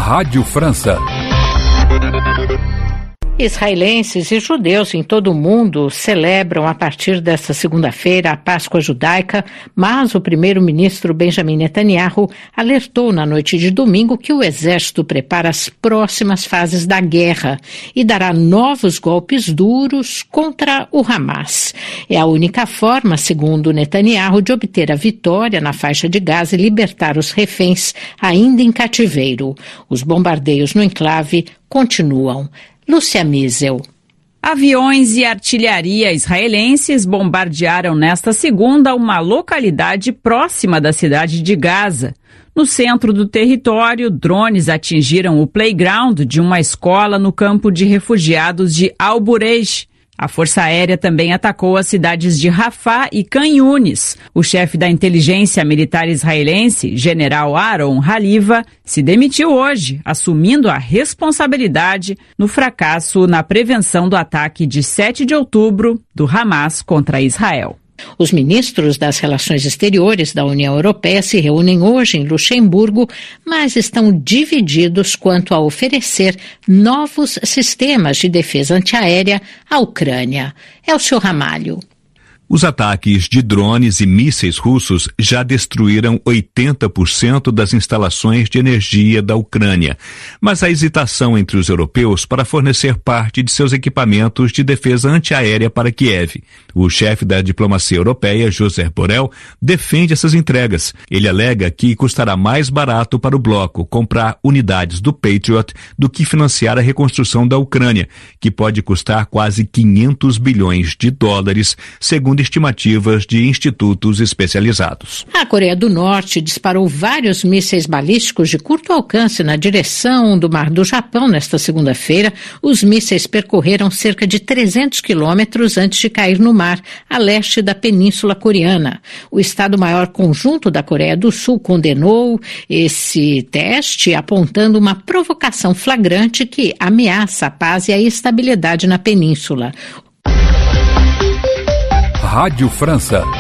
Rádio França. Israelenses e judeus em todo o mundo celebram a partir desta segunda-feira a Páscoa judaica, mas o primeiro-ministro Benjamin Netanyahu alertou na noite de domingo que o exército prepara as próximas fases da guerra e dará novos golpes duros contra o Hamas. É a única forma, segundo Netanyahu, de obter a vitória na faixa de Gaza e libertar os reféns ainda em cativeiro. Os bombardeios no enclave continuam. Lúcia Miesel. Aviões e artilharia israelenses bombardearam nesta segunda uma localidade próxima da cidade de Gaza. No centro do território, drones atingiram o playground de uma escola no campo de refugiados de Al-Bureij. A Força Aérea também atacou as cidades de Rafah e Khan Yunis. O chefe da inteligência militar israelense, general Aaron Haliva, se demitiu hoje, assumindo a responsabilidade no fracasso na prevenção do ataque de 7 de outubro do Hamas contra Israel. Os ministros das Relações Exteriores da União Europeia se reúnem hoje em Luxemburgo, mas estão divididos quanto a oferecer novos sistemas de defesa antiaérea à Ucrânia. Elcio Ramalho. Os ataques de drones e mísseis russos já destruíram 80% das instalações de energia da Ucrânia, mas há hesitação entre os europeus para fornecer parte de seus equipamentos de defesa antiaérea para Kiev. O chefe da diplomacia europeia, Josep Borrell, defende essas entregas. Ele alega que custará mais barato para o bloco comprar unidades do Patriot do que financiar a reconstrução da Ucrânia, que pode custar quase 500 bilhões de dólares, segundo estimativas de institutos especializados. A Coreia do Norte disparou vários mísseis balísticos de curto alcance na direção do Mar do Japão nesta segunda-feira. Os mísseis percorreram cerca de 300 quilômetros antes de cair no mar, a leste da Península Coreana. O Estado-Maior Conjunto da Coreia do Sul condenou esse teste, apontando uma provocação flagrante que ameaça a paz e a estabilidade na península. Rádio França.